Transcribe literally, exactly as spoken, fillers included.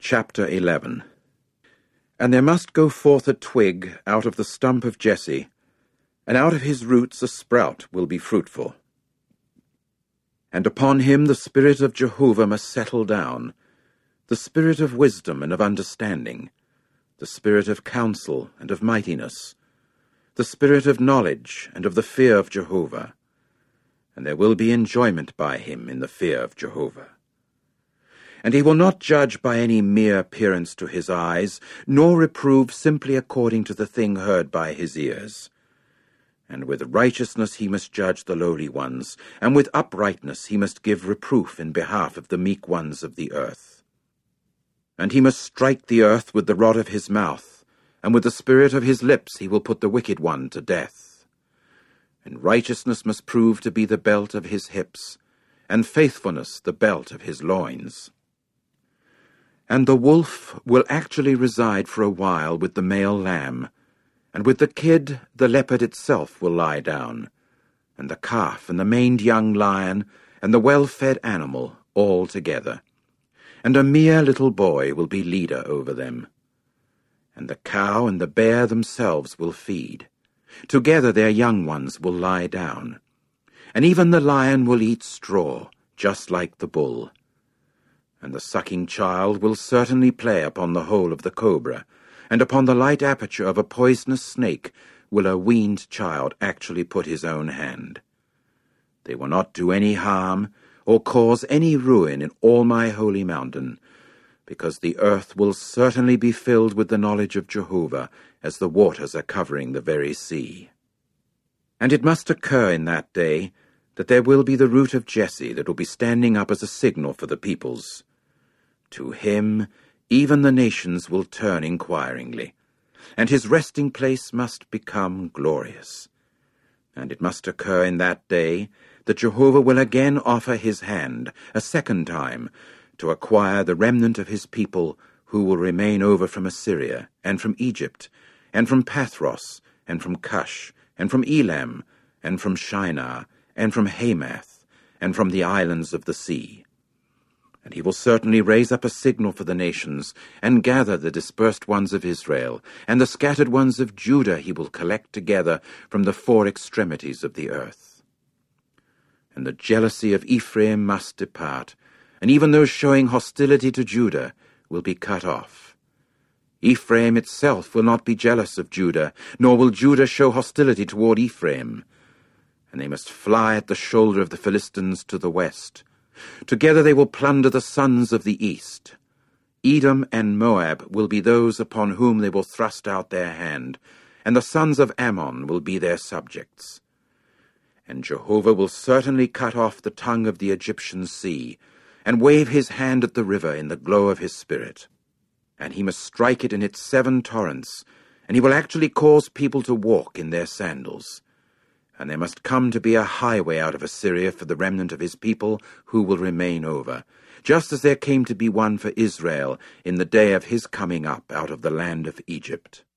Chapter eleven. And there must go forth a twig out of the stump of Jesse, and out of his roots a sprout will be fruitful. And upon him the Spirit of Jehovah must settle down, the Spirit of wisdom and of understanding, the Spirit of counsel and of mightiness, the Spirit of knowledge and of the fear of Jehovah. And there will be enjoyment by him in the fear of Jehovah. And he will not judge by any mere appearance to his eyes, nor reprove simply according to the thing heard by his ears. And with righteousness he must judge the lowly ones, and with uprightness he must give reproof in behalf of the meek ones of the earth. And he must strike the earth with the rod of his mouth, and with the spirit of his lips he will put the wicked one to death. And righteousness must prove to be the belt of his hips, and faithfulness the belt of his loins. And the wolf will actually reside for a while with the male lamb, and with the kid the leopard itself will lie down, and the calf and the maned young lion and the well-fed animal all together. And a mere little boy will be leader over them. And the cow and the bear themselves will feed. Together their young ones will lie down. And even the lion will eat straw, just like the bull. And the sucking child will certainly play upon the hole of the cobra, and upon the light aperture of a poisonous snake will a weaned child actually put his own hand. They will not do any harm, or cause any ruin in all my holy mountain, because the earth will certainly be filled with the knowledge of Jehovah, as the waters are covering the very sea. And it must occur in that day that there will be the root of Jesse that will be standing up as a signal for the peoples. To him even the nations will turn inquiringly, and his resting place must become glorious. And it must occur in that day that Jehovah will again offer his hand, a second time, to acquire the remnant of his people who will remain over from Assyria, and from Egypt, and from Pathros, and from Cush, and from Elam, and from Shinar, and from Hamath, and from the islands of the sea. And he will certainly raise up a signal for the nations, and gather the dispersed ones of Israel, and the scattered ones of Judah he will collect together from the four extremities of the earth. And the jealousy of Ephraim must depart, and even those showing hostility to Judah will be cut off. Ephraim itself will not be jealous of Judah, nor will Judah show hostility toward Ephraim. And they must fly at the shoulder of the Philistines to the west. Together they will plunder the sons of the east. Edom and Moab will be those upon whom they will thrust out their hand, and the sons of Ammon will be their subjects. And Jehovah will certainly cut off the tongue of the Egyptian sea, and wave his hand at the river in the glow of his spirit. And he must strike it in its seven torrents, and he will actually cause people to walk in their sandals. And there must come to be a highway out of Assyria for the remnant of his people who will remain over, just as there came to be one for Israel in the day of his coming up out of the land of Egypt.